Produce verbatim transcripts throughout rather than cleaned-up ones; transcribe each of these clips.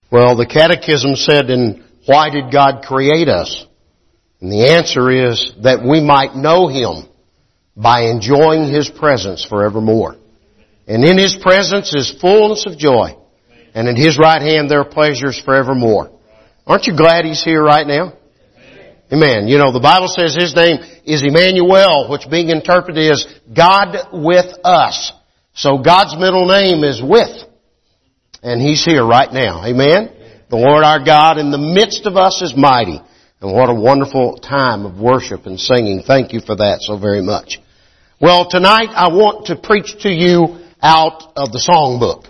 Well, the Catechism said, and why did God create us? And the answer is that we might know Him by enjoying His presence forevermore. And in His presence is fullness of joy. And at His right hand there are pleasures forevermore. Aren't you glad He's here right now? Amen. You know, the Bible says His name is Emmanuel, which being interpreted is God with us. So God's middle name is with. And He's here right now. Amen. The Lord our God in the midst of us is mighty. And what a wonderful time of worship and singing. Thank you for that so very much. Well, tonight I want to preach to you out of the songbook.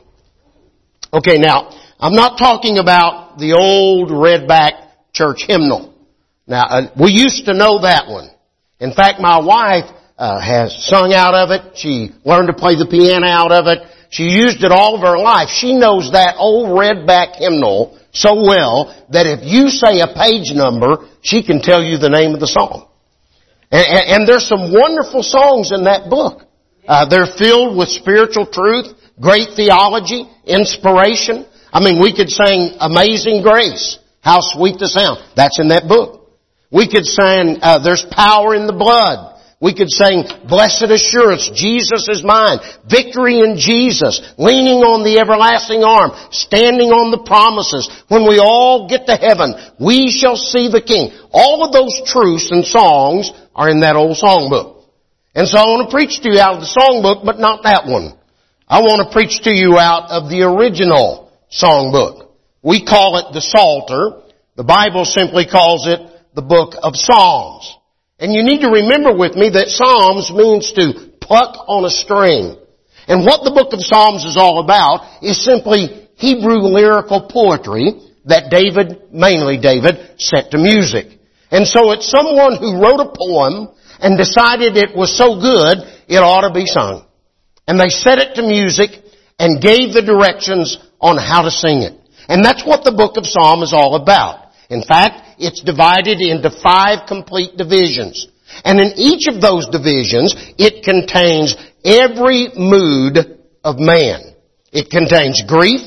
Okay, now, I'm not talking about the old redback church hymnal. Now, uh, we used to know that one. In fact, my wife uh, has sung out of it. She learned to play the piano out of it. She used it all of her life. She knows that old redback hymnal so well that if you say a page number, she can tell you the name of the song. And, and, and there's some wonderful songs in that book. Uh, they're filled with spiritual truth, great theology, inspiration. I mean, we could sing Amazing Grace, How Sweet the Sound. That's in that book. We could sing uh, There's Power in the Blood. We could sing Blessed Assurance, Jesus is mine. Victory in Jesus. Leaning on the everlasting arm. Standing on the promises. When we all get to heaven, we shall see the King. All of those truths and songs are in that old songbook. And so I want to preach to you out of the songbook, but not that one. I want to preach to you out of the original songbook. We call it the Psalter. The Bible simply calls it the book of Psalms. And you need to remember with me that Psalms means to pluck on a string. And what the book of Psalms is all about is simply Hebrew lyrical poetry that David, mainly David, set to music. And so it's someone who wrote a poem and decided it was so good it ought to be sung. And they set it to music and gave the directions on how to sing it. And that's what the book of Psalm is all about. In fact, it's divided into five complete divisions. And in each of those divisions, it contains every mood of man. It contains grief,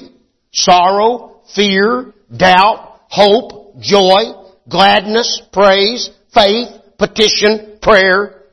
sorrow, fear, doubt, hope, joy, gladness, praise, faith, petition, prayer.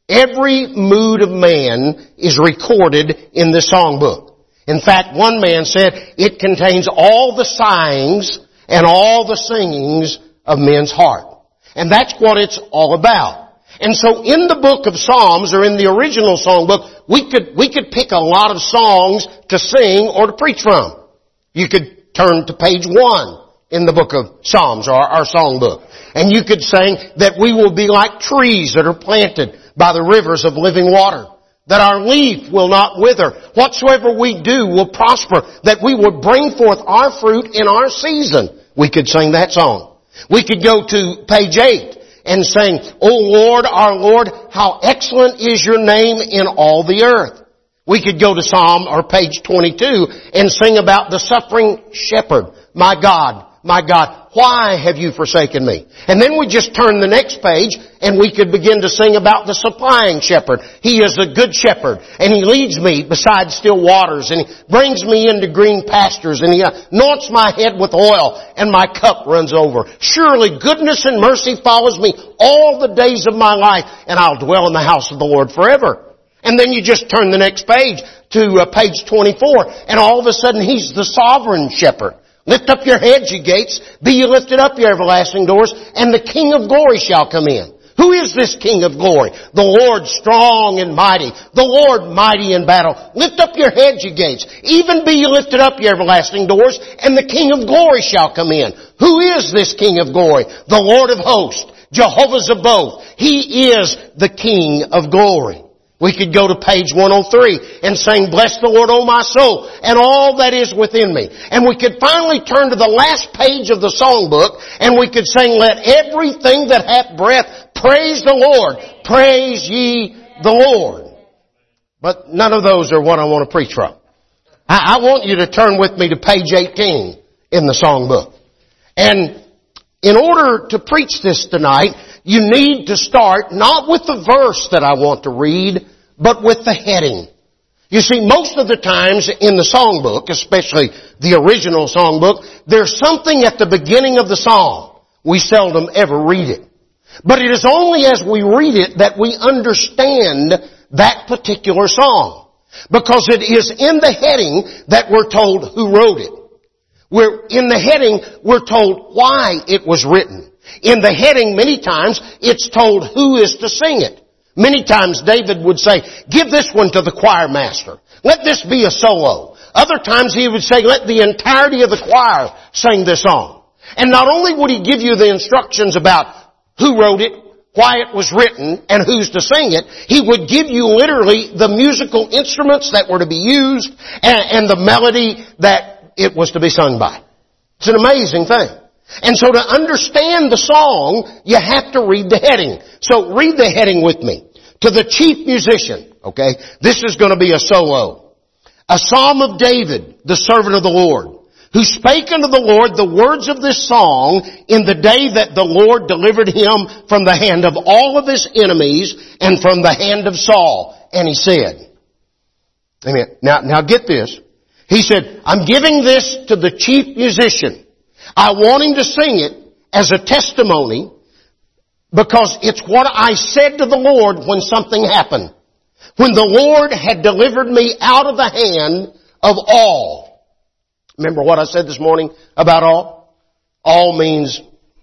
Every mood of man is recorded in the songbook. In fact, one man said it contains all the sighings and all the singings of men's heart. And that's what it's all about. And so in the book of Psalms, or in the original songbook, we could, we could pick a lot of songs to sing or to preach from. You could turn to page one in the book of Psalms, or our songbook. And you could sing that we will be like trees that are planted by the rivers of living water. That our leaf will not wither. Whatsoever we do will prosper. That we will bring forth our fruit in our season. We could sing that song. We could go to page eight and sing, O Lord, our Lord, how excellent is your name in all the earth. We could go to Psalm or page twenty-two and sing about the suffering shepherd. My God, my God, why have you forsaken me? And then we just turn the next page and we could begin to sing about the supplying shepherd. He is a good shepherd and He leads me beside still waters and He brings me into green pastures and He anoints my head with oil and my cup runs over. Surely goodness and mercy follows me all the days of my life and I'll dwell in the house of the Lord forever. And then you just turn the next page to uh, page twenty-four and all of a sudden He's the sovereign shepherd. Lift up your heads, ye gates. Be ye lifted up, ye everlasting doors, and the King of glory shall come in. Who is this King of glory? The Lord strong and mighty. The Lord mighty in battle. Lift up your heads, ye gates. Even be ye lifted up, ye everlasting doors, and the King of glory shall come in. Who is this King of glory? The Lord of hosts. Jehovah Sabaoth. He is the King of glory. We could go to page one oh three and sing, Bless the Lord, O my soul, and all that is within me. And we could finally turn to the last page of the songbook and we could sing, Let everything that hath breath praise the Lord. Praise ye the Lord. But none of those are what I want to preach from. I, I want you to turn with me to page eighteen in the songbook. And in order to preach this tonight, you need to start not with the verse that I want to read, but with the heading. You see, most of the times in the songbook, especially the original songbook, there's something at the beginning of the song. We seldom ever read it. But it is only as we read it that we understand that particular song. Because it is in the heading that we're told who wrote it. We're, in the heading, we're told why it was written. In the heading, many times, it's told who is to sing it. Many times David would say, give this one to the choir master. Let this be a solo. Other times he would say, let the entirety of the choir sing this song. And not only would he give you the instructions about who wrote it, why it was written, and who's to sing it, he would give you literally the musical instruments that were to be used and, and the melody that it was to be sung by. It's an amazing thing. And so to understand the song, you have to read the heading. So read the heading with me. To the chief musician, okay? This is going to be a solo. A psalm of David, the servant of the Lord, who spake unto the Lord the words of this song in the day that the Lord delivered him from the hand of all of his enemies and from the hand of Saul. And he said, amen. Now, now get this. He said, I'm giving this to the chief musician. I want him to sing it as a testimony because it's what I said to the Lord when something happened. When the Lord had delivered me out of the hand of all. Remember what I said this morning about all? All means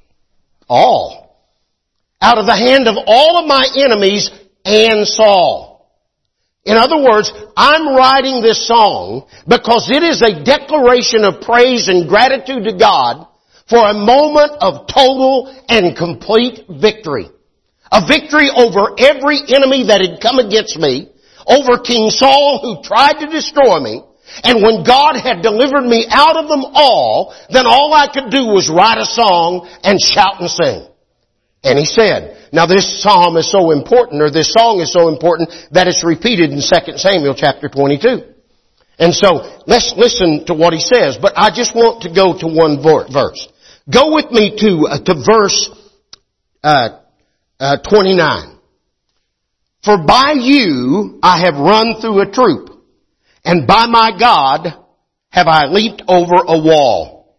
all. Out of the hand of all of my enemies and Saul. In other words, I'm writing this song because it is a declaration of praise and gratitude to God for a moment of total and complete victory. A victory over every enemy that had come against me, over King Saul who tried to destroy me, and when God had delivered me out of them all, then all I could do was write a song and shout and sing. And he said, now this psalm is so important, or this song is so important, that it's repeated in Second Samuel chapter twenty-two. And so, let's listen to what he says, but I just want to go to one verse. Go with me to, uh, to verse, uh, uh, twenty-nine. For by you I have run through a troop, and by my God have I leaped over a wall.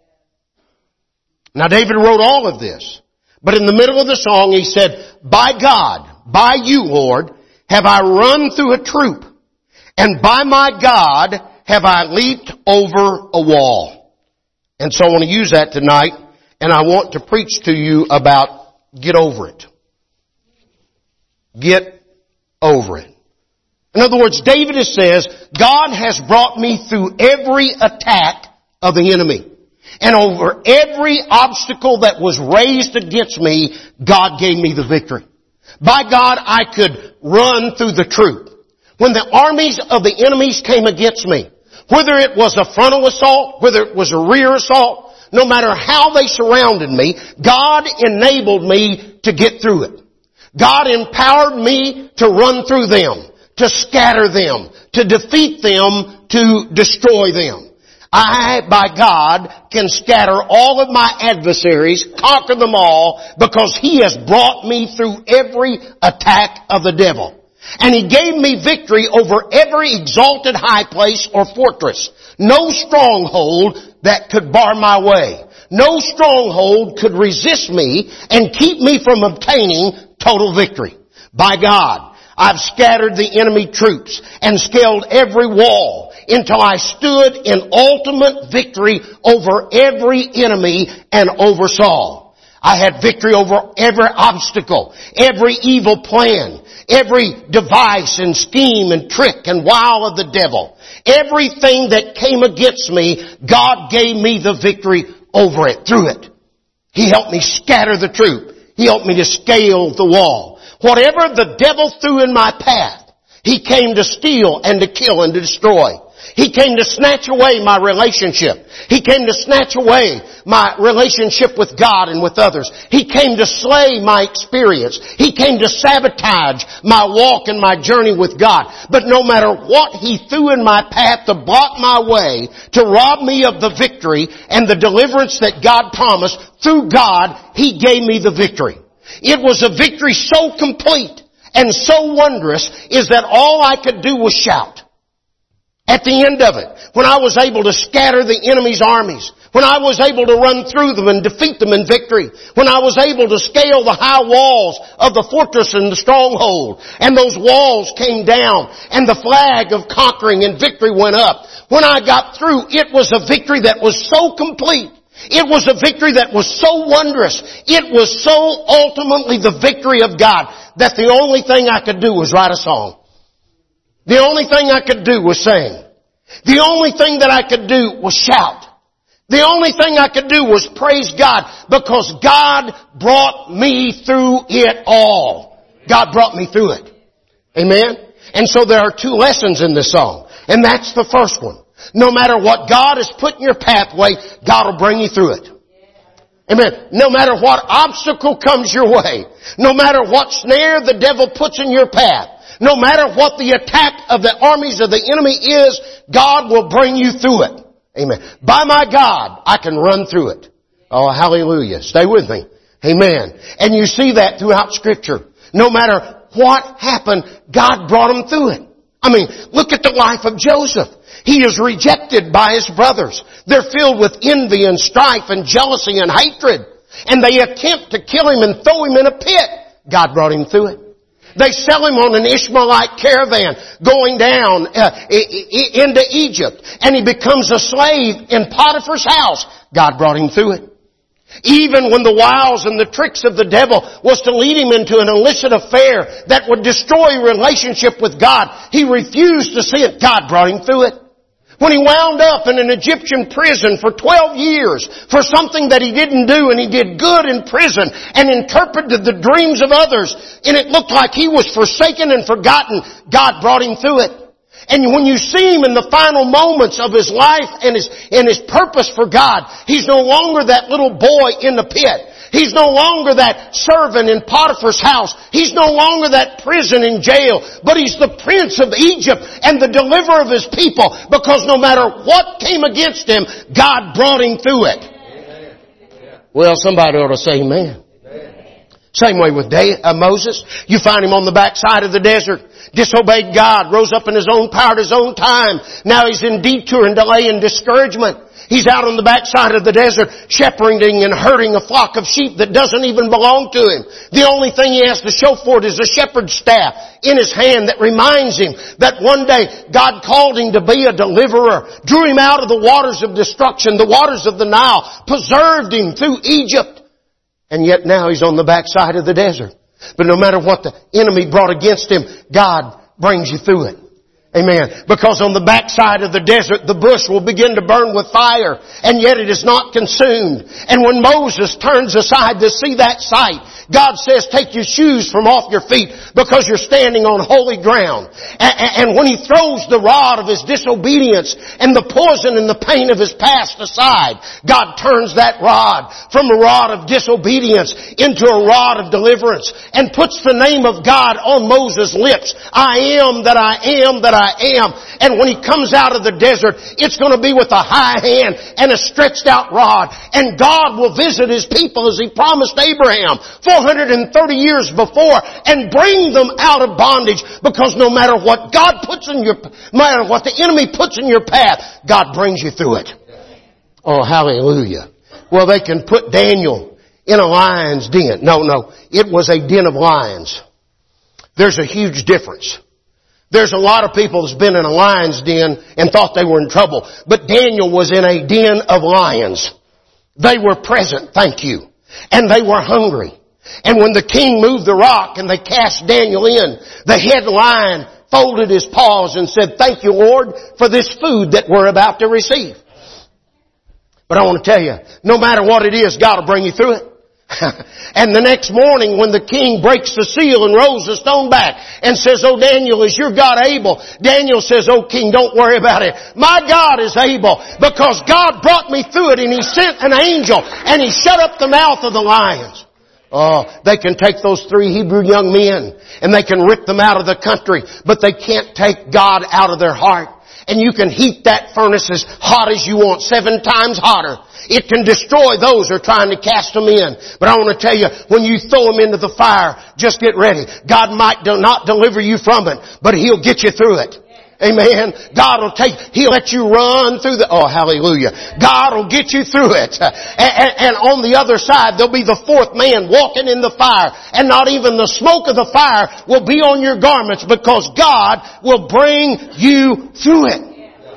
Now David wrote all of this. But in the middle of the song he said, by God, by you, Lord, have I run through a troop, and by my God have I leaped over a wall. And so I want to use that tonight, and I want to preach to you about get over it. Get over it. In other words, David says, God has brought me through every attack of the enemy. And over every obstacle that was raised against me, God gave me the victory. By God, I could run through the troop. When the armies of the enemies came against me, whether it was a frontal assault, whether it was a rear assault, no matter how they surrounded me, God enabled me to get through it. God empowered me to run through them, to scatter them, to defeat them, to destroy them. I, by God, can scatter all of my adversaries, conquer them all, because He has brought me through every attack of the devil. And He gave me victory over every exalted high place or fortress. No stronghold that could bar my way. No stronghold could resist me and keep me from obtaining total victory. By God, I've scattered the enemy troops and scaled every wall until I stood in ultimate victory over every enemy and over Saul. I had victory over every obstacle, every evil plan, every device and scheme and trick and wile of the devil. Everything that came against me, God gave me the victory over it, through it. He helped me scatter the troop. He helped me to scale the wall. Whatever the devil threw in my path, he came to steal and to kill and to destroy. He came to snatch away my relationship. He came to snatch away my relationship with God and with others. He came to slay my experience. He came to sabotage my walk and my journey with God. But no matter what he threw in my path to block my way, to rob me of the victory and the deliverance that God promised, through God, He gave me the victory. It was a victory so complete and so wondrous is that all I could do was shout. At the end of it, when I was able to scatter the enemy's armies, when I was able to run through them and defeat them in victory, when I was able to scale the high walls of the fortress and the stronghold, and those walls came down, and the flag of conquering and victory went up, when I got through, it was a victory that was so complete. It was a victory that was so wondrous. It was so ultimately the victory of God that the only thing I could do was write a song. The only thing I could do was sing. The only thing that I could do was shout. The only thing I could do was praise God because God brought me through it all. God brought me through it. Amen? And so there are two lessons in this song. And that's the first one. No matter what God has put in your pathway, God will bring you through it. Amen. No matter what obstacle comes your way, no matter what snare the devil puts in your path, no matter what the attack of the armies of the enemy is, God will bring you through it. Amen. By my God, I can run through it. Oh, hallelujah. Stay with me. Amen. And you see that throughout Scripture. No matter what happened, God brought him through it. I mean, look at the life of Joseph. He is rejected by his brothers. They're filled with envy and strife and jealousy and hatred. And they attempt to kill him and throw him in a pit. God brought him through it. They sell him on an Ishmaelite caravan going down uh, into Egypt. And he becomes a slave in Potiphar's house. God brought him through it. Even when the wiles and the tricks of the devil was to lead him into an illicit affair that would destroy relationship with God, he refused to see it. God brought him through it. When he wound up in an Egyptian prison for twelve years for something that he didn't do, and he did good in prison and interpreted the dreams of others, and it looked like he was forsaken and forgotten, God brought him through it. And when you see him in the final moments of his life and his, and his purpose for God, he's no longer that little boy in the pit. He's no longer that servant in Potiphar's house. He's no longer that prison in jail. But he's the prince of Egypt and the deliverer of his people. Because no matter what came against him, God brought him through it. Amen. Well, somebody ought to say amen. Amen. Same way with Day, uh, Moses. You find him on the backside of the desert. Disobeyed God. Rose up in his own power at his own time. Now he's in detour and delay and discouragement. He's out on the backside of the desert shepherding and herding a flock of sheep that doesn't even belong to him. The only thing he has to show for it is a shepherd's staff in his hand that reminds him that one day God called him to be a deliverer, drew him out of the waters of destruction, the waters of the Nile, preserved him through Egypt. And yet now he's on the backside of the desert. But no matter what the enemy brought against him, God brings you through it. Amen. Because on the backside of the desert, the bush will begin to burn with fire, and yet it is not consumed. And when Moses turns aside to see that sight, God says, take your shoes from off your feet because you're standing on holy ground. And when he throws the rod of his disobedience and the poison and the pain of his past aside, God turns that rod from a rod of disobedience into a rod of deliverance and puts the name of God on Moses' lips. I am that I am that I am. And when he comes out of the desert, it's going to be with a high hand and a stretched out rod. And God will visit his people as he promised Abraham four hundred thirty years before and bring them out of bondage, because no matter what God puts in your, no matter what the enemy puts in your path, God brings you through it. Oh, hallelujah. Well, they can put Daniel in a lion's den. No, no. It was a den of lions. There's a huge difference. There's a lot of people that's been in a lion's den and thought they were in trouble. But Daniel was in a den of lions. They were present, thank you. And they were hungry. And when the king moved the rock and they cast Daniel in, the head lion folded his paws and said, thank you, Lord, for this food that we're about to receive. But I want to tell you, no matter what it is, God will bring you through it. And the next morning when the king breaks the seal and rolls the stone back and says, oh Daniel, is your God able? Daniel says, oh king, don't worry about it. My God is able, because God brought me through it, and he sent an angel and he shut up the mouth of the lions. Oh, they can take those three Hebrew young men and they can rip them out of the country, but they can't take God out of their heart. And you can heat that furnace as hot as you want, seven times hotter. It can destroy those who are trying to cast them in. But I want to tell you, when you throw them into the fire, just get ready. God might do not deliver you from it, but he'll get you through it. Amen. God will take, He'll let you run through the, oh hallelujah. God will get you through it. And, and, and on the other side, there'll be the fourth man walking in the fire. And not even the smoke of the fire will be on your garments because God will bring you through it.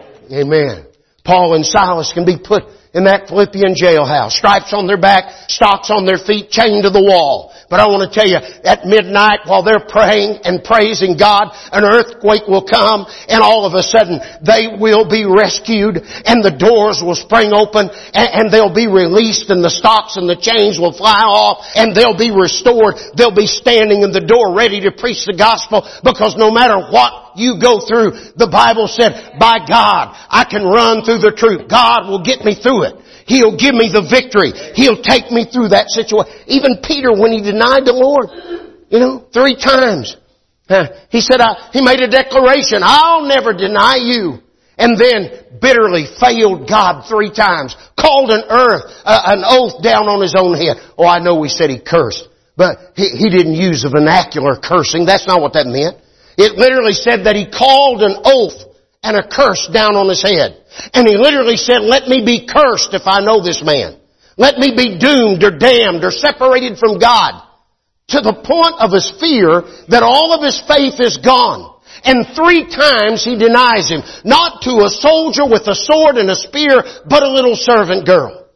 Amen. Paul and Silas can be put in that Philippian jailhouse. Stripes on their back, stocks on their feet, chained to the wall. But I want to tell you, at midnight while they're praying and praising God, an earthquake will come and all of a sudden they will be rescued and the doors will spring open and, and they'll be released and the stocks and the chains will fly off and they'll be restored. They'll be standing in the door ready to preach the gospel because no matter what you go through, the Bible said, by God, I can run through the truth. God will get me through it. He'll give me the victory. He'll take me through that situation. Even Peter, when he denied the Lord, you know, three times, uh, he said, I, he made a declaration, I'll never deny you. And then bitterly failed God three times. Called an earth, uh, an oath down on his own head. Oh, I know we said he cursed, but he, he didn't use a vernacular cursing. That's not what that meant. It literally said that he called an oath and a curse down on his head. And he literally said, let me be cursed if I know this man. Let me be doomed or damned or separated from God. To the point of his fear that all of his faith is gone. And three times he denies him. Not to a soldier with a sword and a spear, but a little servant girl.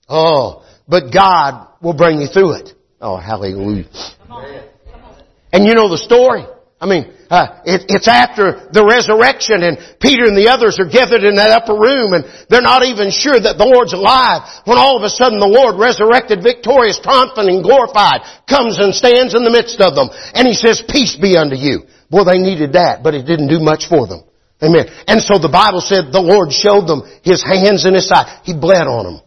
Oh, but God will bring you through it. Oh, hallelujah. Come on. And you know the story. I mean, uh, it, it's after the resurrection and Peter and the others are gathered in that upper room and they're not even sure that the Lord's alive when all of a sudden the Lord, resurrected, victorious, triumphant and glorified, comes and stands in the midst of them and He says, peace be unto you. Boy, they needed that, but it didn't do much for them. Amen. And so the Bible said the Lord showed them His hands and His side. He bled on them.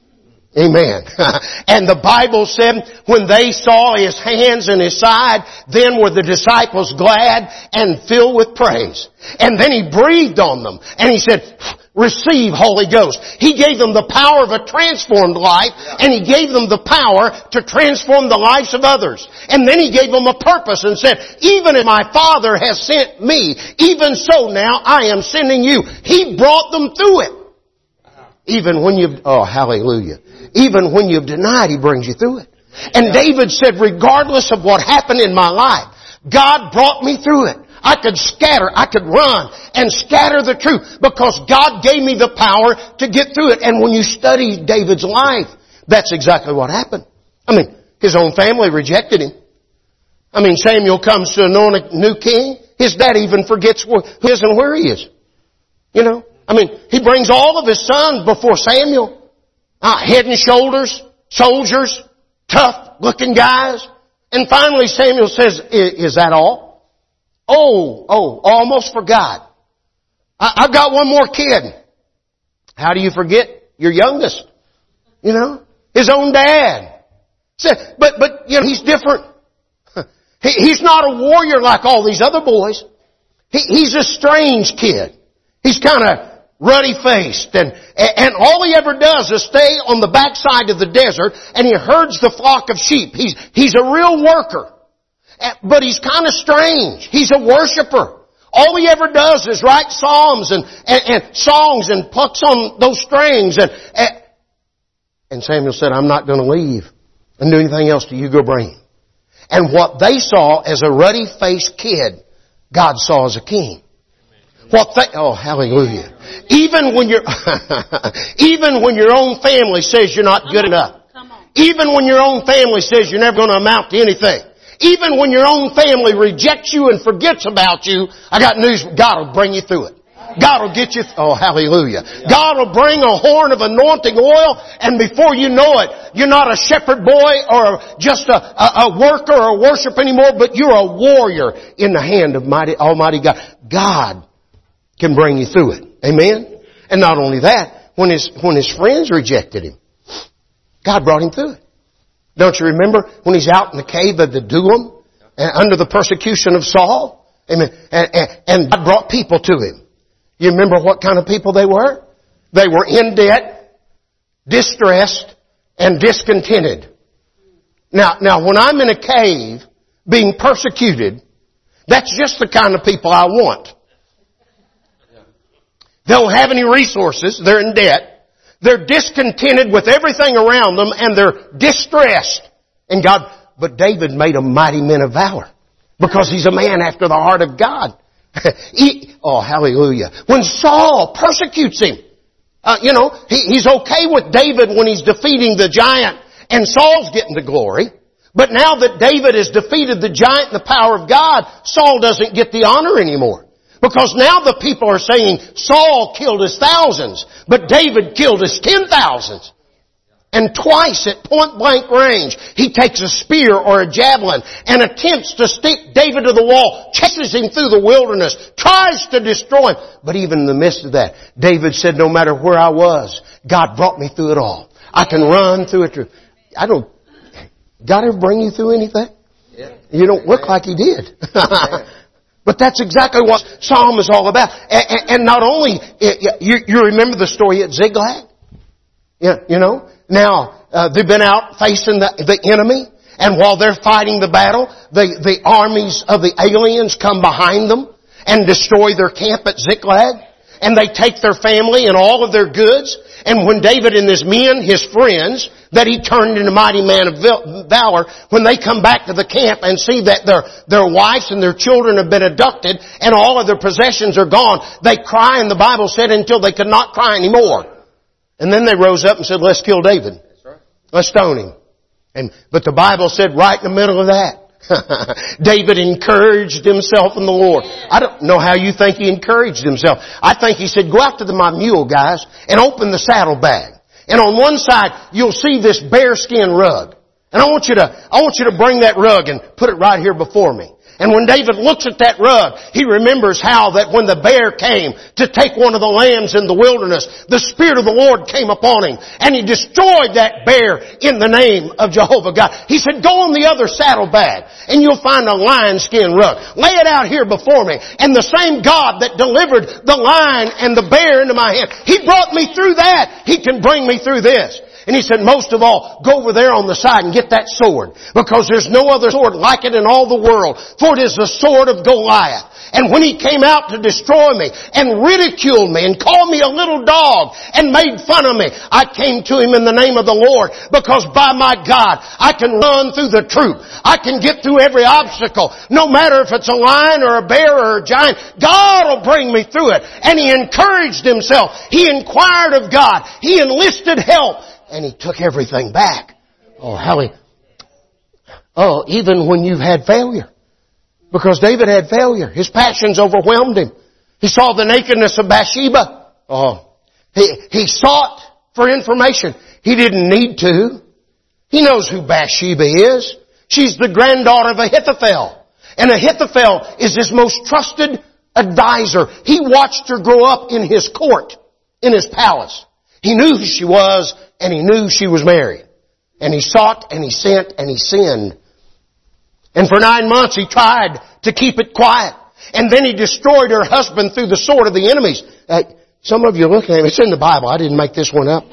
Amen. And the Bible said when they saw His hands and His side, then were the disciples glad and filled with praise. And then He breathed on them and He said, receive Holy Ghost. He gave them the power of a transformed life and He gave them the power to transform the lives of others. And then He gave them a purpose and said, even if my Father has sent me, even so now I am sending you. He brought them through it. Even when you've, oh hallelujah. Even when you've denied, He brings you through it. And David said, regardless of what happened in my life, God brought me through it. I could scatter, I could run and scatter the truth because God gave me the power to get through it. And when you study David's life, that's exactly what happened. I mean, his own family rejected him. I mean, Samuel comes to anoint a new king. His dad even forgets who he is and where he is. You know? I mean, he brings all of his sons before Samuel. Uh, head and shoulders, soldiers, tough looking guys. And finally Samuel says, is that all? Oh, oh, almost forgot. I, I've got one more kid. How do you forget your youngest? You know, his own dad. Said, but, but, you know, he's different. He, he's not a warrior like all these other boys. He, he's a strange kid. He's kind of ruddy-faced, and, and all he ever does is stay on the backside of the desert, and he herds the flock of sheep. He's, he's a real worker. But he's kind of strange. He's a worshiper. All he ever does is write psalms and, and, and songs and plucks on those strings. And, and, and Samuel said, I'm not going to leave and do anything else till you go bring him. And what they saw as a ruddy-faced kid, God saw as a king. What they, oh, hallelujah. Even when your, even when your own family says you're not good enough. Even when your own family says you're never going to amount to anything. Even when your own family rejects you and forgets about you, I got news, God will bring you through it. God will get you, oh hallelujah. God will bring a horn of anointing oil and before you know it, you're not a shepherd boy or just a, a, a worker or a worshiper anymore, but you're a warrior in the hand of mighty, Almighty God. God can bring you through it. Amen? And not only that, when his, when his friends rejected him, God brought him through it. Don't you remember when he's out in the cave of the Adullam and under the persecution of Saul? Amen. And, and, and God brought people to him. You remember what kind of people they were? They were in debt, distressed, and discontented. Now, now when I'm in a cave being persecuted, that's just the kind of people I want. They don't have any resources. They're in debt. They're discontented with everything around them, and they're distressed. And God, but David made them mighty men of valor because he's a man after the heart of God. he, oh, hallelujah. When Saul persecutes him, uh, you know, he, he's okay with David when he's defeating the giant and Saul's getting the glory. But now that David has defeated the giant in the power of God, Saul doesn't get the honor anymore. Because now the people are saying Saul killed his thousands, but David killed his ten thousands. And twice at point blank range, he takes a spear or a javelin and attempts to stick David to the wall, chases him through the wilderness, tries to destroy him. But even in the midst of that, David said, no matter where I was, God brought me through it all. I can run through it. I don't, God ever bring you through anything? Yeah. You don't look like He did. But that's exactly what Psalm is all about. And, and not only, you, you remember the story at Ziklag? Yeah, you know? Now, uh, they've been out facing the, the enemy, and while they're fighting the battle, the, the armies of the aliens come behind them and destroy their camp at Ziklag, and they take their family and all of their goods. And when David and his men, his friends, that he turned into mighty man of valor, when they come back to the camp and see that their, their wives and their children have been abducted and all of their possessions are gone, they cry, and the Bible said, until they could not cry anymore. And then they rose up and said, let's kill David. That's right. Let's stone him. And, but the Bible said right in the middle of that, David encouraged himself in the Lord. I don't know how you think he encouraged himself. I think he said, go out to the, my mule, guys, and open the saddlebag. And on one side, you'll see this bearskin rug. And I want you to, I want you to bring that rug and put it right here before me. And when David looks at that rug, he remembers how that when the bear came to take one of the lambs in the wilderness, the Spirit of the Lord came upon him and he destroyed that bear in the name of Jehovah God. He said, go on the other saddlebag and you'll find a lion skin rug. Lay it out here before me. And the same God that delivered the lion and the bear into my hand, He brought me through that. He can bring me through this. And he said, most of all, go over there on the side and get that sword. Because there's no other sword like it in all the world. For it is the sword of Goliath. And when he came out to destroy me and ridiculed me and called me a little dog and made fun of me, I came to him in the name of the Lord. Because by my God, I can run through the troop. I can get through every obstacle. No matter if it's a lion or a bear or a giant, God will bring me through it. And he encouraged himself. He inquired of God. He enlisted help. And he took everything back. Oh, how he... Oh, even when you've had failure. Because David had failure. His passions overwhelmed him. He saw the nakedness of Bathsheba. Oh. He, he sought for information. He didn't need to. He knows who Bathsheba is. She's the granddaughter of Ahithophel. And Ahithophel is his most trusted advisor. He watched her grow up in his court, in his palace. He knew who she was, and he knew she was married. And he sought, and he sent, and he sinned. And for nine months he tried to keep it quiet. And then he destroyed her husband through the sword of the enemies. Uh, some of you are looking at me. It's in the Bible. I didn't make this one up.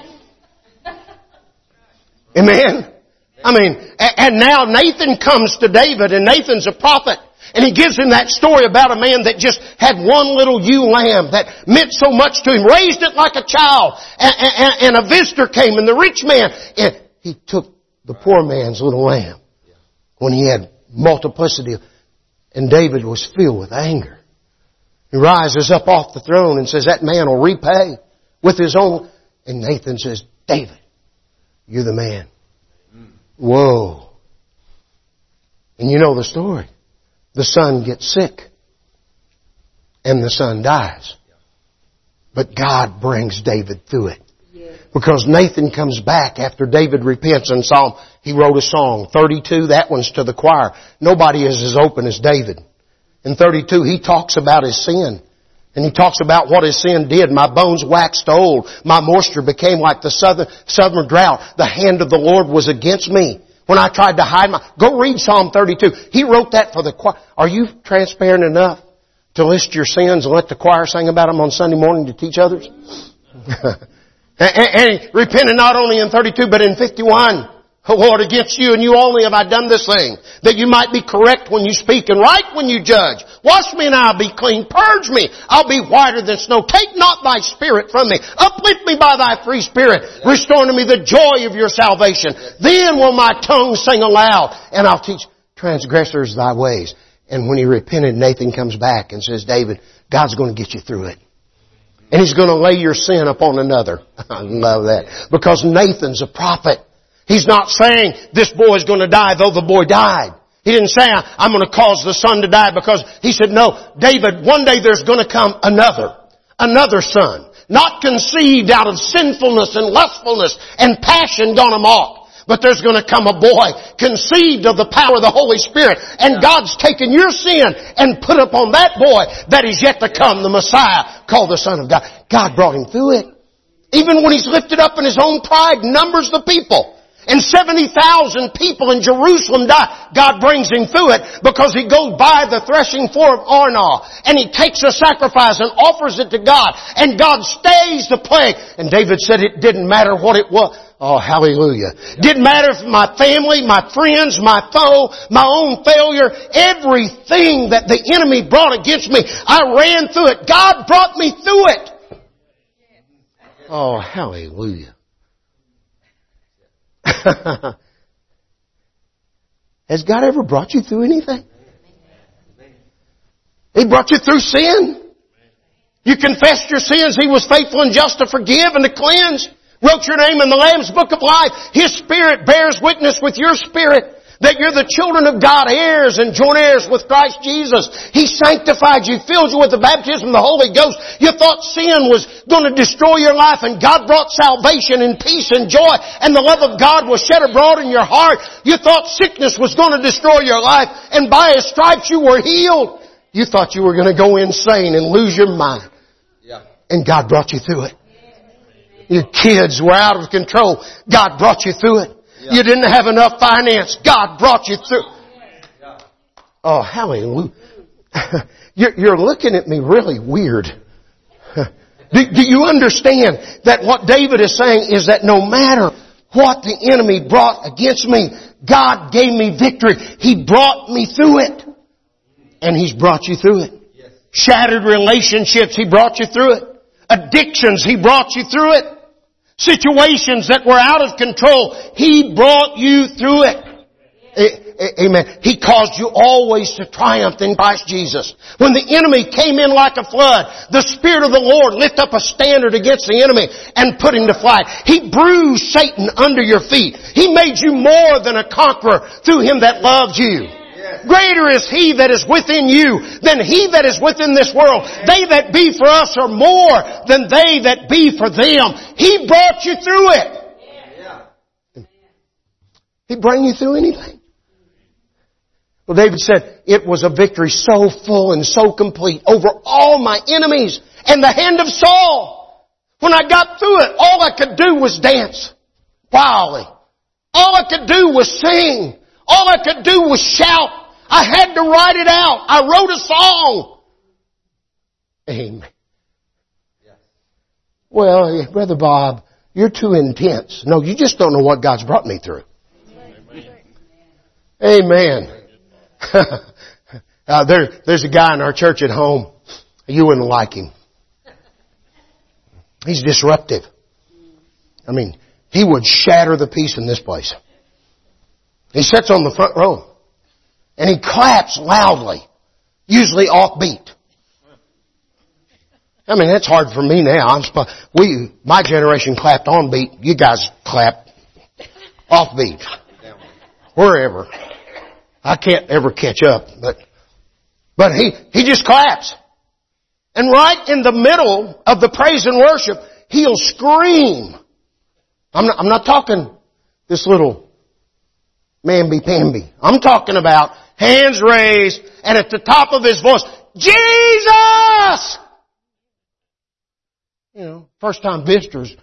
Amen? I mean, and now Nathan comes to David, and Nathan's a prophet. And he gives him that story about a man that just had one little ewe lamb that meant so much to him, raised it like a child, and, and, and a visitor came, and the rich man, and he took the poor man's little lamb when he had multiplicity, and David was filled with anger. He rises up off the throne and says, that man will repay with his own. And Nathan says, David, you're the man. Whoa. And you know the story. The son gets sick. And the son dies. But God brings David through it. Because Nathan comes back after David repents in Psalm. He wrote a song, thirty-two, that one's to the choir. Nobody is as open as David. In thirty-two, he talks about his sin. And he talks about what his sin did. My bones waxed old. My moisture became like the southern, southern drought. The hand of the Lord was against me. When I tried to hide my... Go read Psalm thirty-two. He wrote that for the choir. Are you transparent enough to list your sins and let the choir sing about them on Sunday morning to teach others? and, and he repented not only in thirty-two, but in fifty-one. Oh Lord, against you and you only have I done this thing, that you might be correct when you speak and right when you judge. Wash me and I'll be clean. Purge me. I'll be whiter than snow. Take not thy spirit from me. Uplift me by thy free spirit. Restore to me the joy of your salvation. Then will my tongue sing aloud, and I'll teach transgressors thy ways. And when he repented, Nathan comes back and says, David, God's going to get you through it. And He's going to lay your sin upon another. I love that. Because Nathan's a prophet. He's not saying this boy's going to die though the boy died. He didn't say I'm going to cause the son to die, because he said, no, David, one day there's going to come another, another son. Not conceived out of sinfulness and lustfulness and passion gone amok. But there's going to come a boy conceived of the power of the Holy Spirit. And God's taken your sin and put upon that boy that is yet to come, the Messiah, called the Son of God. God brought him through it. Even when he's lifted up in his own pride, numbers the people. And seventy thousand people in Jerusalem die. God brings him through it because he goes by the threshing floor of Arnon. And he takes a sacrifice and offers it to God. And God stays the plague. And David said it didn't matter what it was. Oh, hallelujah. Didn't matter if my family, my friends, my foe, my own failure, everything that the enemy brought against me, I ran through it. God brought me through it. Oh, hallelujah. Has God ever brought you through anything? He brought you through sin. You confessed your sins. He was faithful and just to forgive and to cleanse. Wrote your name in the Lamb's Book of Life. His Spirit bears witness with your spirit that you're the children of God, heirs and joint heirs with Christ Jesus. He sanctified you, filled you with the baptism of the Holy Ghost. You thought sin was going to destroy your life, and God brought salvation and peace and joy, and the love of God was shed abroad in your heart. You thought sickness was going to destroy your life, and by His stripes you were healed. You thought you were going to go insane and lose your mind. And God brought you through it. Your kids were out of control. God brought you through it. You didn't have enough finance. God brought you through. Oh, hallelujah. You're, you're looking at me really weird. Do, do you understand that what David is saying is that no matter what the enemy brought against me, God gave me victory. He brought me through it. And He's brought you through it. Shattered relationships, He brought you through it. Addictions, He brought you through it. Situations that were out of control, He brought you through it. Amen. He caused you always to triumph in Christ Jesus. When the enemy came in like a flood, the Spirit of the Lord lifted up a standard against the enemy and put him to flight. He bruised Satan under your feet. He made you more than a conqueror through Him that loved you. Greater is He that is within you than he that is within this world. They that be for us are more than they that be for them. He brought you through it. He bring you through anything. Well, David said, it was a victory so full and so complete over all my enemies and the hand of Saul. When I got through it, all I could do was dance wildly. All I could do was sing. All I could do was shout. I had to write it out. I wrote a song. Amen. Well, Brother Bob, you're too intense. No, you just don't know what God's brought me through. Amen. uh, there, there's a guy in our church at home. You wouldn't like him. He's disruptive. I mean, he would shatter the peace in this place. He sits on the front row. And he claps loudly. Usually off beat. I mean, that's hard for me now. I'm sp- we, my generation clapped on beat. You guys clap off beat. Wherever. I can't ever catch up, but, but he, he just claps. And right in the middle of the praise and worship, he'll scream. I'm not, I'm not talking this little mamby-pamby. I'm talking about hands raised and at the top of his voice, Jesus! You know, first time visitors.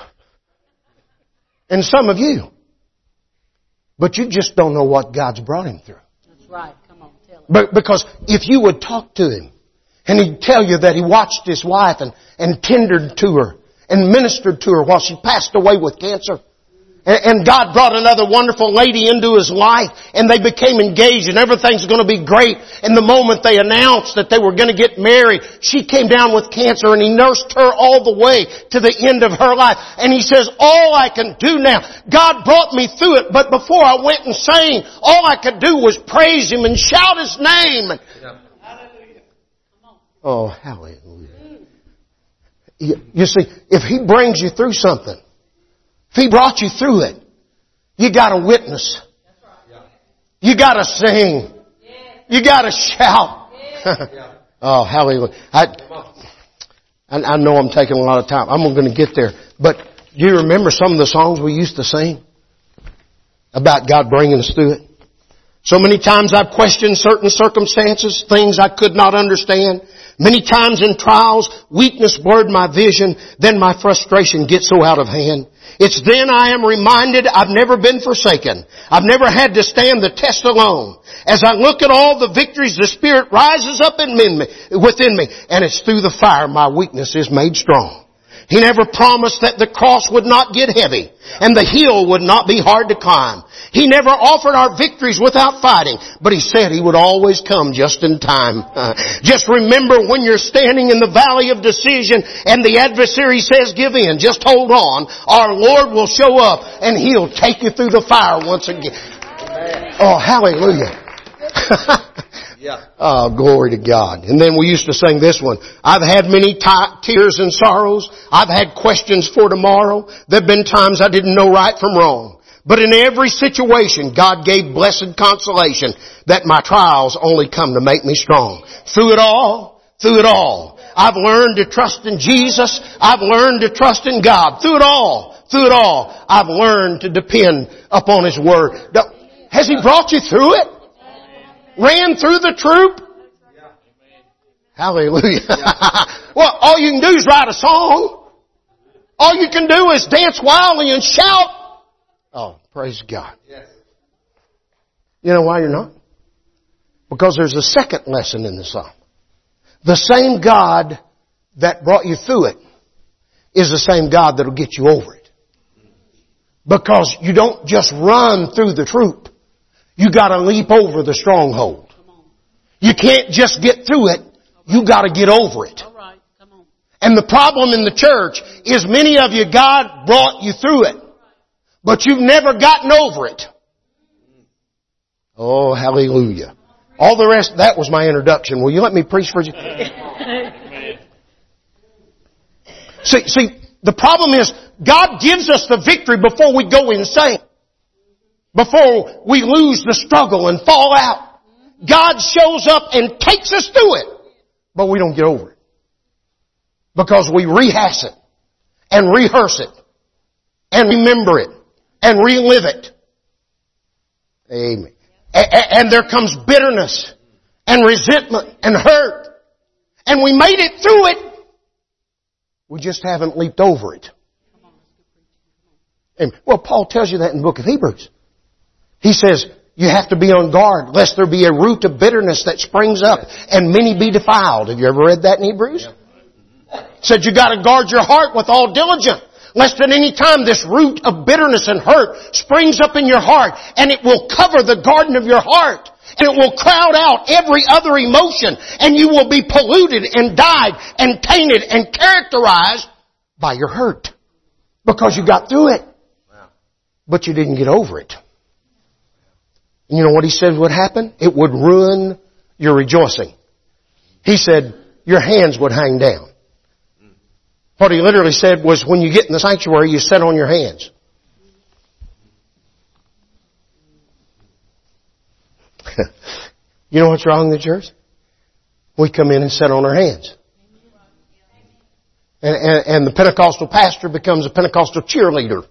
And some of you. But you just don't know what God's brought him through. That's right. Come on, tell him. But because if you would talk to him and he'd tell you that he watched his wife and, and tendered to her and ministered to her while she passed away with cancer. And God brought another wonderful lady into his life, and they became engaged, and everything's going to be great. And the moment they announced that they were going to get married, she came down with cancer, and he nursed her all the way to the end of her life. And he says, all I can do now, God brought me through it, but before I went and sang, all I could do was praise Him and shout His name. Yeah. Oh, hallelujah. You, you see, if He brings you through something, if He brought you through it, you got to witness. You got to sing. You got to shout. Oh, hallelujah. I, I know I'm taking a lot of time. I'm going to get there. But do you remember some of the songs we used to sing about God bringing us through it? So many times I've questioned certain circumstances, things I could not understand. Many times in trials, weakness blurred my vision. Then my frustration gets so out of hand. It's then I am reminded I've never been forsaken. I've never had to stand the test alone. As I look at all the victories, the Spirit rises up in me, within me. And it's through the fire my weakness is made strong. He never promised that the cross would not get heavy and the hill would not be hard to climb. He never offered our victories without fighting, but He said He would always come just in time. Uh, just remember when you're standing in the valley of decision and the adversary says give in, just hold on. Our Lord will show up and He'll take you through the fire once again. Oh, hallelujah. Yeah. Oh, glory to God. And then we used to sing this one. I've had many t- tears and sorrows. I've had questions for tomorrow. There have been times I didn't know right from wrong. But in every situation, God gave blessed consolation that my trials only come to make me strong. Through it all, through it all, I've learned to trust in Jesus. I've learned to trust in God. Through it all, through it all, I've learned to depend upon His Word. Has He brought you through it? Ran through the troop? Yeah. Hallelujah. Yeah. Well, all you can do is write a song. All you can do is dance wildly and shout. Oh, praise God. Yes. You know why you're not? Because there's a second lesson in the psalm. The same God that brought you through it is the same God that'll get you over it. Because you don't just run through the troop. You gotta leap over the stronghold. You can't just get through it. You gotta get over it. All right, come on. And the problem in the church is many of you, God brought you through it. But you've never gotten over it. Oh, hallelujah. All the rest, that was my introduction. Will you let me preach for you? see, see, the problem is God gives us the victory before we go insane. Before we lose the struggle and fall out. God shows up and takes us through it. But we don't get over it. Because we rehash it. And rehearse it. And remember it. And relive it. Amen. And there comes bitterness. And resentment. And hurt. And we made it through it. We just haven't leaped over it. And, well, Paul tells you that in the book of Hebrews. He says, you have to be on guard lest there be a root of bitterness that springs up and many be defiled. Have you ever read that in Hebrews? Yeah. Said you got to guard your heart with all diligence lest at any time this root of bitterness and hurt springs up in your heart and it will cover the garden of your heart and it will crowd out every other emotion and you will be polluted and dyed and tainted and characterized by your hurt because you got through it. But you didn't get over it. And you know what he said would happen? It would ruin your rejoicing. He said your hands would hang down. What he literally said was when you get in the sanctuary, you sit on your hands. You know what's wrong in the church? We come in and sit on our hands. And, and, and the Pentecostal pastor becomes a Pentecostal cheerleader.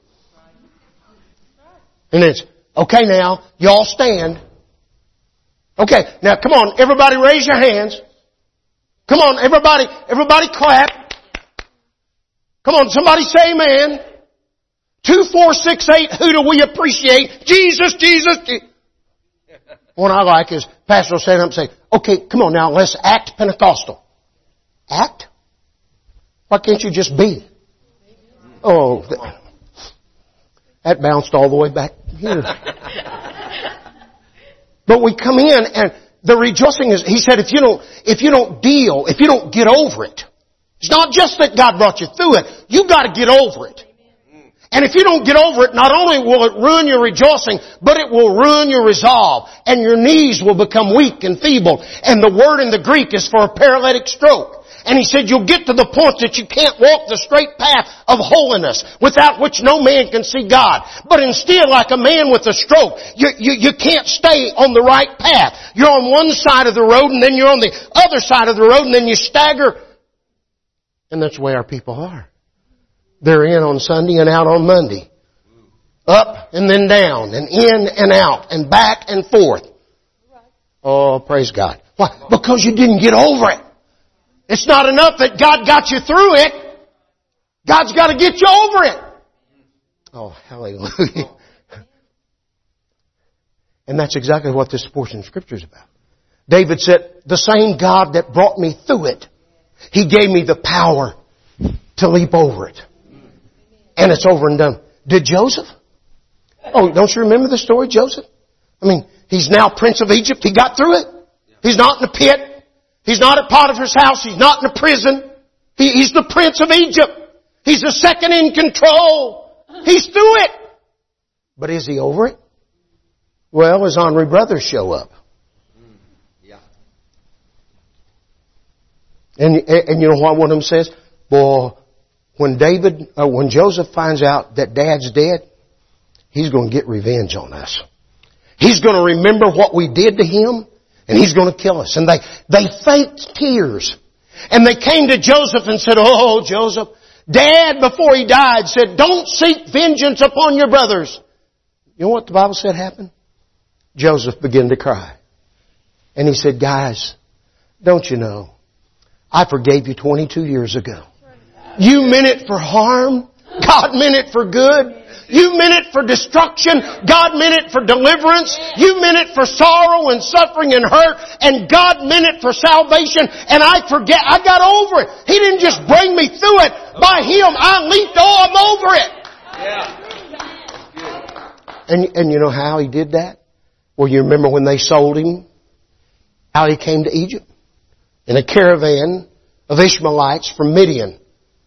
And it's, okay now, y'all stand. Okay, now come on, everybody raise your hands. Come on, everybody, everybody clap. Come on, somebody say amen. Two, four, six, eight, who do we appreciate? Jesus, Jesus, Jesus. What I like is pastor will stand up and say, okay, come on now, let's act Pentecostal. Act? Why can't you just be? Oh, That bounced all the way back here. But we come in and the rejoicing is, he said, if you don't, if you don't deal, if you don't get over it, it's not just that God brought you through it, you gotta get over it. And if you don't get over it, not only will it ruin your rejoicing, but it will ruin your resolve. And your knees will become weak and feeble. And the word in the Greek is for a paralytic stroke. And he said you'll get to the point that you can't walk the straight path of holiness, without which no man can see God. But instead, like a man with a stroke, you, you, you can't stay on the right path. You're on one side of the road and then you're on the other side of the road and then you stagger. And that's the way our people are. They're in on Sunday and out on Monday. Up and then down and in and out and back and forth. Oh, praise God. Why? Because you didn't get over it. It's not enough that God got you through it. God's got to get you over it. Oh, hallelujah. And that's exactly what this portion of Scripture is about. David said, the same God that brought me through it, He gave me the power to leap over it. And it's over and done. Did Joseph? Oh, don't you remember the story, Joseph? I mean, he's now Prince of Egypt. He got through it. He's not in a pit. He's not at Potiphar's house. He's not in a prison. He, he's the Prince of Egypt. He's the second in control. He's through it. But is he over it? Well, his honorary brothers show up. Yeah. And, and you know what one of them says? Boy, when David, uh, when Joseph finds out that Dad's dead, he's going to get revenge on us. He's going to remember what we did to him, and he's going to kill us. And they, they faked tears. And they came to Joseph and said, oh, Joseph, Dad, before he died, said, don't seek vengeance upon your brothers. You know what the Bible said happened? Joseph began to cry. And he said, guys, don't you know, I forgave you twenty-two years ago. You meant it for harm. God meant it for good. You meant it for destruction. God meant it for deliverance. You meant it for sorrow and suffering and hurt. And God meant it for salvation. And I forget, I got over it. He didn't just bring me through it. By Him, I leaped, oh, I'm over it. Yeah. And, and you know how He did that? Well, you remember when they sold Him? How He came to Egypt? In a caravan of Ishmaelites from Midian.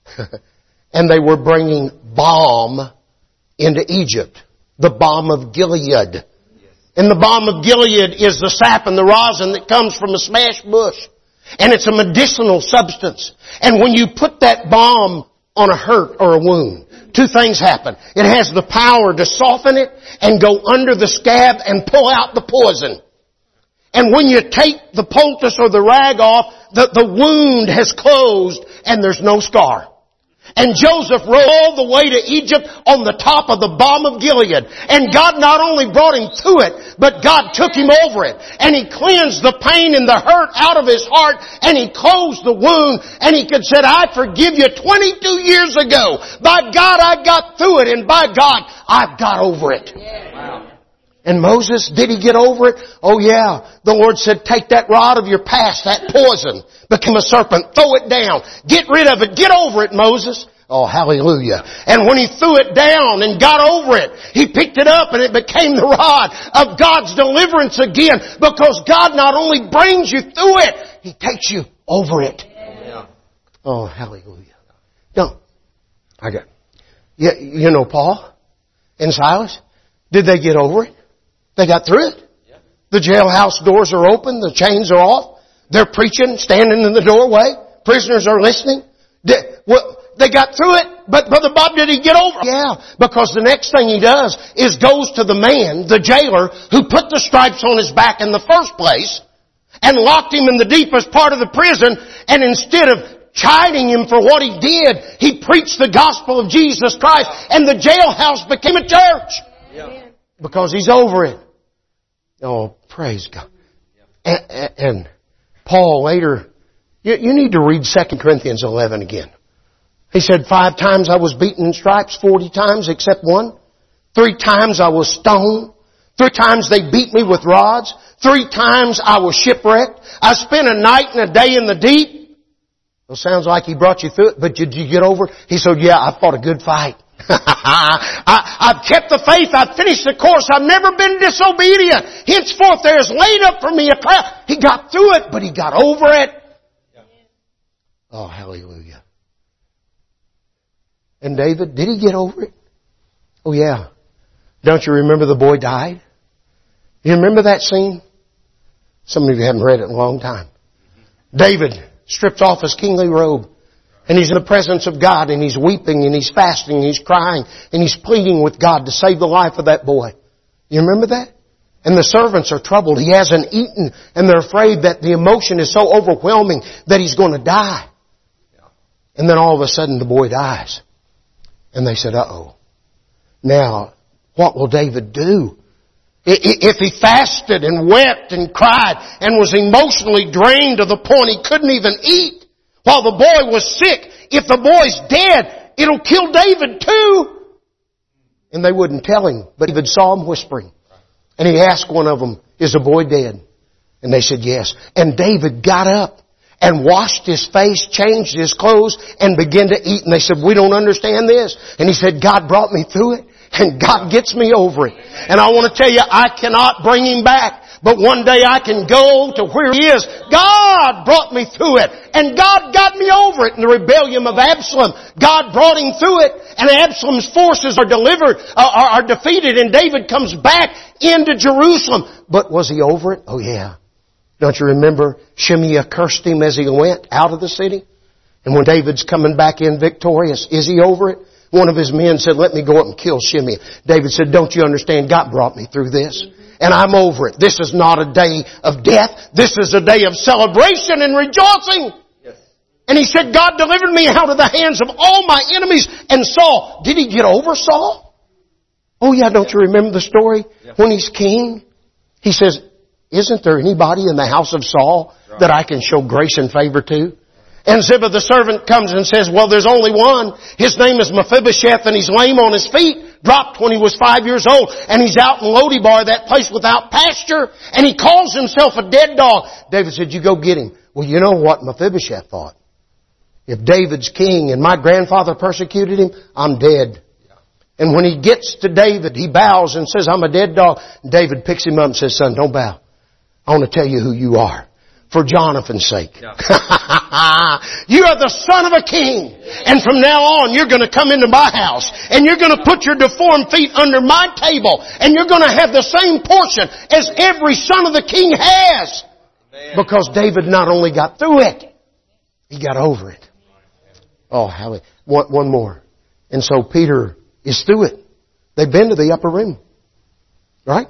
And they were bringing balm into Egypt. The balm of Gilead. And the balm of Gilead is the sap and the rosin that comes from a smashed bush. And it's a medicinal substance. And when you put that balm on a hurt or a wound, two things happen. It has the power to soften it and go under the scab and pull out the poison. And when you take the poultice or the rag off, the, the wound has closed and there's no scar. And Joseph rode all the way to Egypt on the top of the balm of Gilead. And God not only brought him to it, but God took him over it. And He cleansed the pain and the hurt out of his heart. And He closed the wound. And He could say, I forgive you twenty-two years ago. By God, I got through it. And by God, I've got over it. Wow. And Moses, did he get over it? Oh yeah. The Lord said, take that rod of your past, that poison, become a serpent, throw it down. Get rid of it. Get over it, Moses. Oh, hallelujah. And when he threw it down and got over it, he picked it up and it became the rod of God's deliverance again. Because God not only brings you through it, He takes you over it. Yeah. Oh, hallelujah. No. I got, you, you know Paul and Silas? Did they get over it? They got through it. Yeah. The jailhouse doors are open. The chains are off. They're preaching, standing in the doorway. Prisoners are listening. Did, well, they got through it. But Brother Bob, did he get over it? Yeah. Because the next thing he does is goes to the man, the jailer, who put the stripes on his back in the first place and locked him in the deepest part of the prison. And instead of chiding him for what he did, he preached the gospel of Jesus Christ. And the jailhouse became a church. Yeah. Because he's over it. Oh, praise God. And, and Paul later, you, you need to read Second Corinthians eleven again. He said, five times I was beaten in stripes, forty times except one. Three times I was stoned. Three times they beat me with rods. Three times I was shipwrecked. I spent a night and a day in the deep. Well, sounds like he brought you through it, but did you get over it? He said, yeah, I fought a good fight. I, I've kept the faith. I've finished the course. I've never been disobedient. Henceforth there is laid up for me a cloud. He got through it, but he got over it. Oh, hallelujah. And David, did he get over it? Oh yeah. Don't you remember the boy died? You remember that scene? Some of you haven't read it in a long time. David strips off his kingly robe. And he's in the presence of God, and he's weeping, and he's fasting, and he's crying, and he's pleading with God to save the life of that boy. You remember that? And the servants are troubled. He hasn't eaten, and they're afraid that the emotion is so overwhelming that he's going to die. And then all of a sudden the boy dies. And they said, uh-oh. Now, what will David do? If he fasted and wept and cried and was emotionally drained to the point he couldn't even eat while the boy was sick, if the boy's dead, it'll kill David too. And they wouldn't tell him, but David saw him whispering. And he asked one of them, is the boy dead? And they said yes. And David got up and washed his face, changed his clothes, and began to eat. And they said, we don't understand this. And he said, God brought me through it, and God gets me over it. And I want to tell you, I cannot bring him back. But one day I can go to where he is. God brought me through it. And God got me over it in the rebellion of Absalom. God brought him through it. And Absalom's forces are delivered, are, are defeated. And David comes back into Jerusalem. But was he over it? Oh yeah. Don't you remember Shimei cursed him as he went out of the city? And when David's coming back in victorious, is he over it? One of his men said, let me go up and kill Shimei. David said, don't you understand? God brought me through this. And I'm over it. This is not a day of death. This is a day of celebration and rejoicing. Yes. And he said, God delivered me out of the hands of all my enemies. And Saul, did he get over Saul? Oh yeah, don't you remember the story? Yeah. When he's king, he says, isn't there anybody in the house of Saul that I can show grace and favor to? And Ziba the servant comes and says, well, there's only one. His name is Mephibosheth, and he's lame on his feet, dropped when he was five years old, and he's out in Lodibar, that place without pasture, and he calls himself a dead dog. David said, you go get him. Well, you know what Mephibosheth thought? If David's king and my grandfather persecuted him, I'm dead. And when he gets to David, he bows and says, I'm a dead dog. David picks him up and says, son, don't bow. I want to tell you who you are. For Jonathan's sake. Yeah. You are the son of a king. And from now on, you're going to come into my house. And you're going to put your deformed feet under my table. And you're going to have the same portion as every son of the king has. Amen. Because David not only got through it, he got over it. Oh, how one, one more. And so Peter is through it. They've been to the upper room. Right?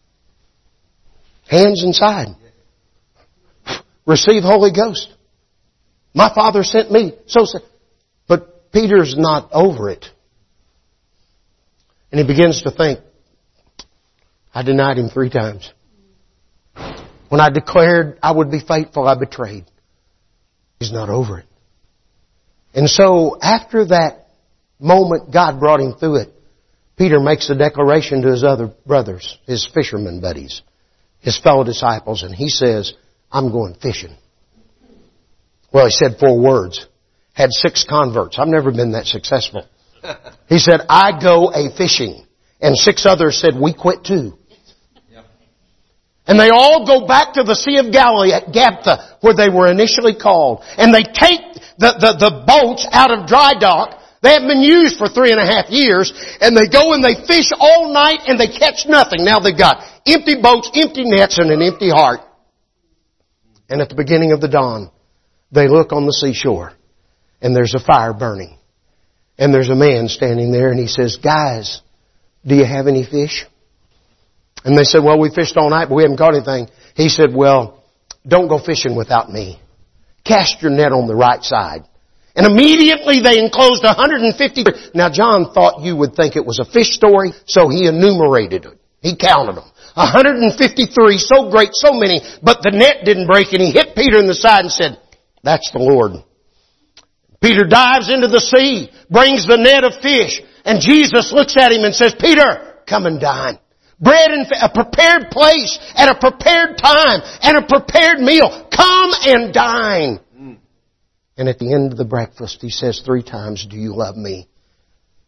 Hands inside. Receive Holy Ghost. My Father sent me. So, but Peter's not over it. And he begins to think, I denied him three times. When I declared I would be faithful, I betrayed. He's not over it. And so after that moment God brought him through it, Peter makes a declaration to his other brothers, his fishermen buddies, his fellow disciples, and he says, I'm going fishing. Well, he said four words. Had six converts. I've never been that successful. He said, I go a fishing. And six others said, we quit too. Yep. And they all go back to the Sea of Galilee at Gabtha, where they were initially called. And they take the, the, the boats out of dry dock. They haven't been used for three and a half years. And they go and they fish all night and they catch nothing. Now they've got empty boats, empty nets, and an empty heart. And at the beginning of the dawn, they look on the seashore, and there's a fire burning. And there's a man standing there, and he says, guys, do you have any fish? And they said, well, we fished all night, but we haven't caught anything. He said, well, don't go fishing without me. Cast your net on the right side. And immediately they enclosed one hundred fifty. Now, John thought you would think it was a fish story, so he enumerated it. He counted them. one hundred fifty-three, so great, so many, but the net didn't break, and he hit Peter in the side and said, that's the Lord. Peter dives into the sea, brings the net of fish, and Jesus looks at him and says, Peter, come and dine. Bread and a prepared place, at a prepared time, and a prepared meal. Come and dine. Mm. And at the end of the breakfast, he says three times, do you love me?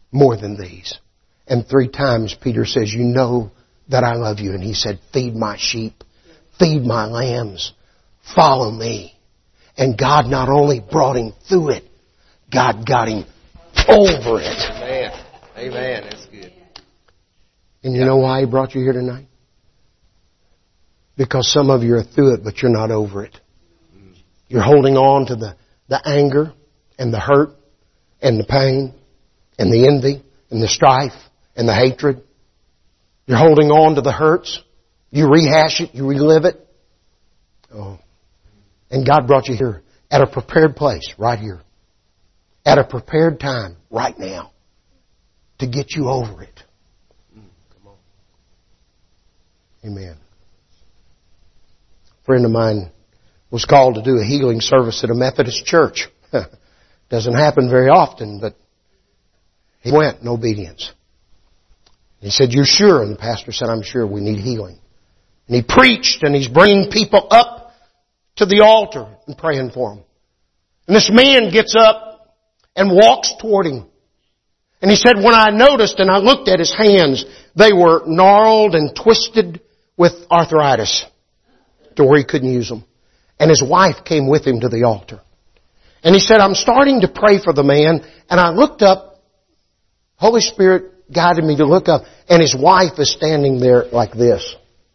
more than these. And three times Peter says, you know that I love you. And he said, feed my sheep, feed my lambs, follow me. And God not only brought him through it, God got him over it. Amen. Amen. That's good. And you know why He brought you here tonight? Because some of you are through it, but you're not over it. You're holding on to the, the anger and the hurt and the pain and the envy and the strife and the hatred. You're holding on to the hurts. You rehash it. You relive it. Oh. And God brought you here at a prepared place right here. At a prepared time right now to get you over it. Come on. Amen. A friend of mine was called to do a healing service at a Methodist church. Doesn't happen very often, but he went in obedience. He said, "You're sure?" And the pastor said, "I'm sure we need healing." And he preached, and he's bringing people up to the altar and praying for them. And this man gets up and walks toward him. And he said, when I noticed and I looked at his hands, they were gnarled and twisted with arthritis to where he couldn't use them. And his wife came with him to the altar. And he said, I'm starting to pray for the man, and I looked up. Holy Spirit guided me to look up, and his wife is standing there like this.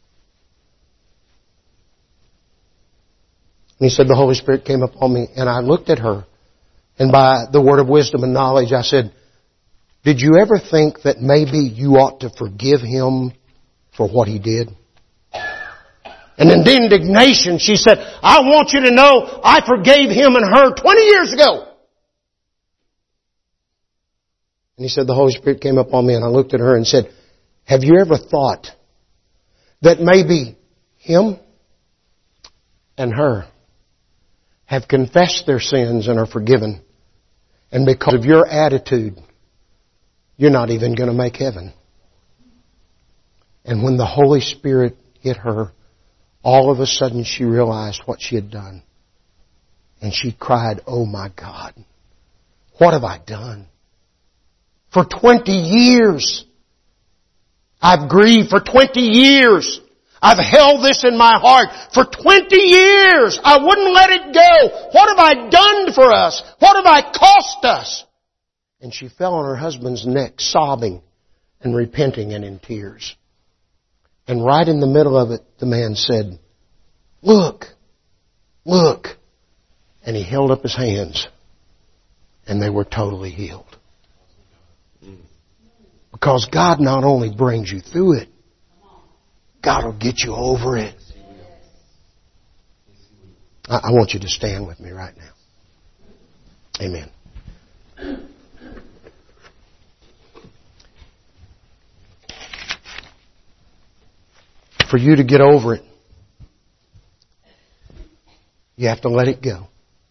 And he said, the Holy Spirit came upon me, and I looked at her, and by the word of wisdom and knowledge, I said, did you ever think that maybe you ought to forgive him for what he did? And in indignation, she said, I want you to know I forgave him and her twenty years ago. And he said, the Holy Spirit came upon me, and I looked at her and said, have you ever thought that maybe him and her have confessed their sins and are forgiven, and because of your attitude, you're not even going to make heaven? And when the Holy Spirit hit her, all of a sudden she realized what she had done. And she cried, oh my God, what have I done? For twenty years, I've grieved. For twenty years, I've held this in my heart. For twenty years, I wouldn't let it go. What have I done for us? What have I cost us? And she fell on her husband's neck, sobbing and repenting and in tears. And right in the middle of it, the man said, look, look. And he held up his hands, and they were totally healed. Because God not only brings you through it, God will get you over it. I, I want you to stand with me right now. Amen. For you to get over it, you have to let it go.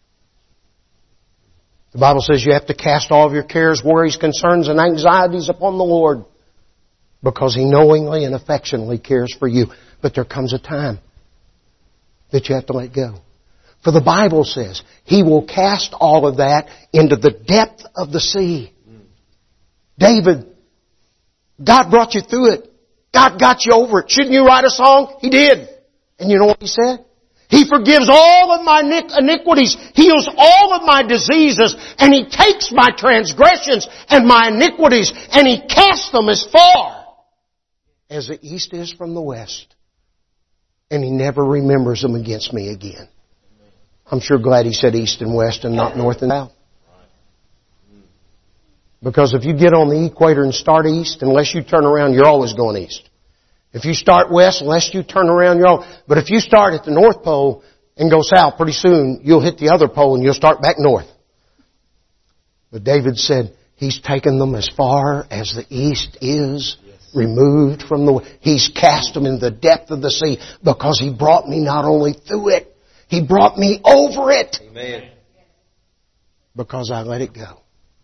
The Bible says you have to cast all of your cares, worries, concerns, and anxieties upon the Lord, because He knowingly and affectionately cares for you. But there comes a time that you have to let go. For the Bible says He will cast all of that into the depth of the sea. David, God brought you through it. God got you over it. Shouldn't you write a song? He did. And you know what he said? He forgives all of my iniquities, heals all of my diseases, and He takes my transgressions and my iniquities, and He casts them as far as the east is from the west. And He never remembers them against me again. I'm sure glad He said east and west and not north and south. Because if you get on the equator and start east, unless you turn around, you're always going east. If you start west, unless you turn around, you're all... But if you start at the North Pole and go south, pretty soon you'll hit the other pole and you'll start back north. But David said, He's taken them as far as the east is removed from the west. He's cast them in the depth of the sea, because He brought me not only through it, He brought me over it. Amen. Because I let it go.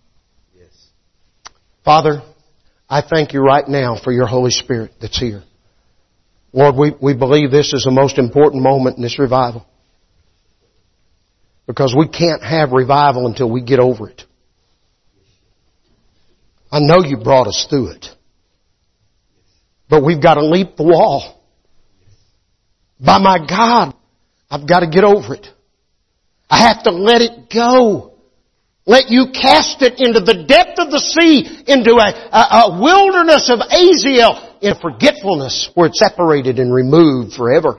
Father, I thank You right now for Your Holy Spirit that's here. Lord, we, we believe this is the most important moment in this revival. Because we can't have revival until we get over it. I know you brought us through it. But we've got to leap the wall. By my God, I've got to get over it. I have to let it go. Let you cast it into the depth of the sea, into a, a, a wilderness of Aziel, in forgetfulness where it's separated and removed forever.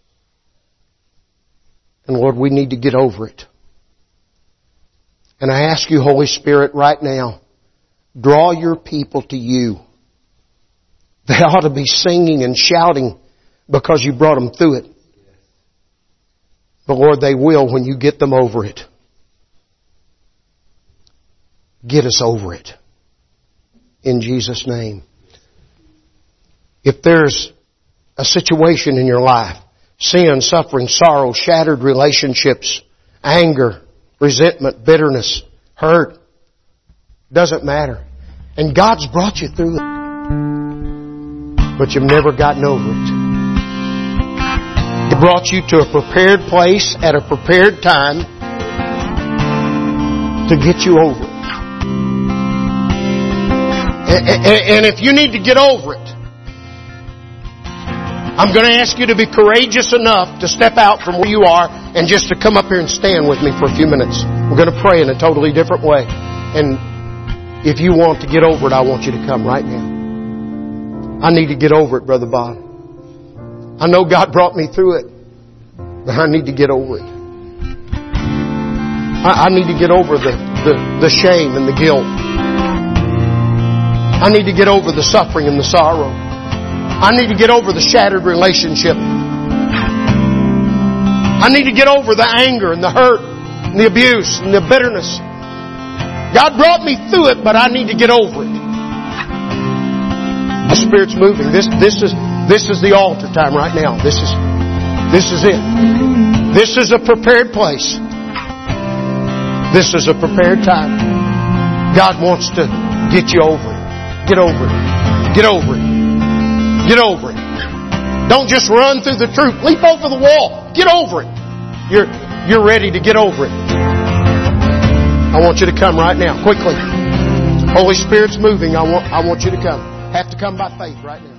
And Lord, we need to get over it. And I ask you, Holy Spirit, right now, draw your people to you. They ought to be singing and shouting because you brought them through it. But Lord, they will when you get them over it. Get us over it. In Jesus' name. If there's a situation in your life, sin, suffering, sorrow, shattered relationships, anger, resentment, bitterness, hurt, doesn't matter. And God's brought you through it. But you've never gotten over it. He brought you to a prepared place at a prepared time to get you over it. And if you need to get over it, I'm going to ask you to be courageous enough to step out from where you are and just to come up here and stand with me for a few minutes. We're going to pray in a totally different way. And if you want to get over it, I want you to come right now. I need to get over it, Brother Bob. I know God brought me through it, but I need to get over it. I, I need to get over the, the, the shame and the guilt. I need to get over the suffering and the sorrow. I need to get over the shattered relationship. I need to get over the anger and the hurt and the abuse and the bitterness. God brought me through it, but I need to get over it. The Spirit's moving. This, this is, this is the altar time right now. This is, this is it. This is a prepared place. This is a prepared time. God wants to get you over it. Get over it. Get over it. Get over it. Don't just run through the truth. Leap over the wall. Get over it. You're, you're ready to get over it. I want you to come right now, quickly. Holy Spirit's moving. I want, I want you to come. Have to come by faith right now.